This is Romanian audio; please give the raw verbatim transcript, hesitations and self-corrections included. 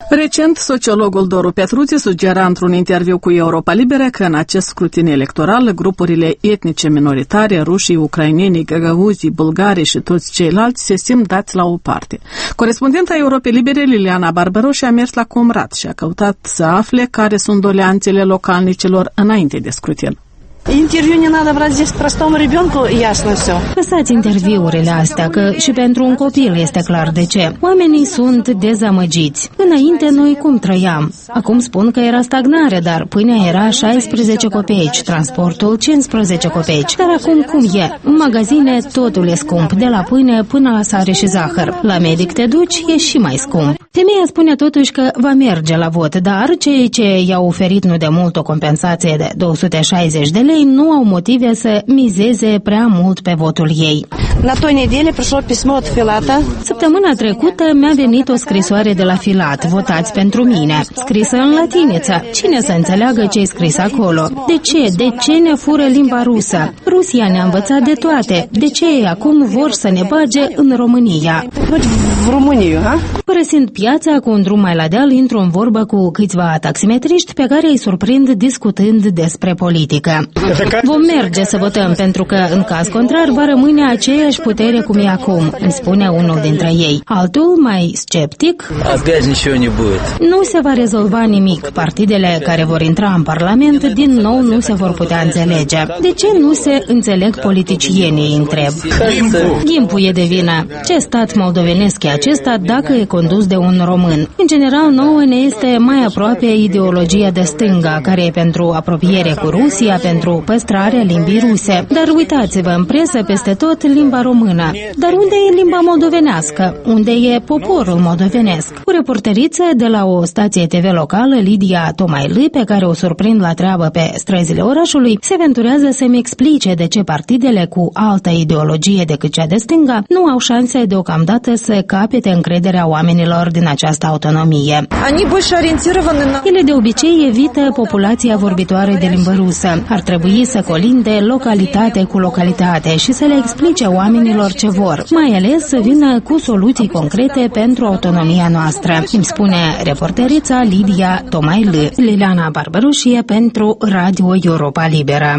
Recent, sociologul Doru Petruți sugera într-un interviu cu Europa Liberă că în acest scrutin electoral, grupurile etnice minoritare, rușii, ucrainenii, gagauzii, bulgarii și toți ceilalți se simt dați la o parte. Corespondenta Europei Libere, Liliana Barbaroși, a mers la Comrat și a căutat să afle care sunt doleanțele localnicilor înainte de scrutin. Interviu не надо брать здесь простому ребенку, ясно все. Lăsați interviurile astea, că și pentru un copil este clar de ce. Oamenii sunt dezamăgiți. Înainte noi cum trăiam? Acum spun că era stagnare, dar pâinea era șaisprezece copeici, transportul cincisprezece copeici. Dar acum cum e? În magazine totul e scump, de la pâine până la sare și zahăr. La medic te duci, e și mai scump. Femeia spune totuși că va merge la vot, dar cei ce i-au oferit nu de mult o compensație de două sute șaizeci de lei nu au motive să mizeze prea mult pe votul ei. Săptămâna trecută mi-a venit o scrisoare de la Filat, votați pentru mine, scrisă în latiniță. Cine să înțeleagă ce-i scris acolo? De ce? De ce ne fură limba rusă? Rusia ne-a învățat de toate. De ce acum vor să ne bage în România? Părăsind piața cu un drum mai la deal, intru în vorbă cu câțiva taximetriști pe care îi surprind discutând despre politică. Vom merge să votăm pentru că, în caz contrar, va rămâne aceeași putere cum e acum, îmi spune unul dintre ei. Altul, mai sceptic, nu se va rezolva nimic. Partidele care vor intra în Parlament din nou nu se vor putea înțelege. De ce nu se înțeleg politicienii, întreb. Ghimpul e de vină. Ce stat moldovenesc e acesta dacă e condus de un român? În general, nouă ne este mai aproape ideologia de stânga, care e pentru apropiere cu Rusia, pentru păstrarea limbii ruse. Dar uitați-vă, în presă peste tot limba română. Dar unde e limba moldovenească? Unde e poporul moldovenesc? O reporteriță de la o stație T V locală, Lidia Tomailă, pe care o surprind la treabă pe străzile orașului, se aventurează să-mi explice de ce partidele cu altă ideologie decât cea de stânga nu au șanse deocamdată să capete încrederea oamenilor din această autonomie. Ele de obicei evită populația vorbitoare de limbă rusă. Ar trebui să colinde localitate cu localitate și să le explice oamenilor ce vor, mai ales să vină cu soluții concrete pentru autonomia noastră, îmi spune reporterița Lidia Tomailă. Liliana Barbaroși pentru Radio Europa Liberă.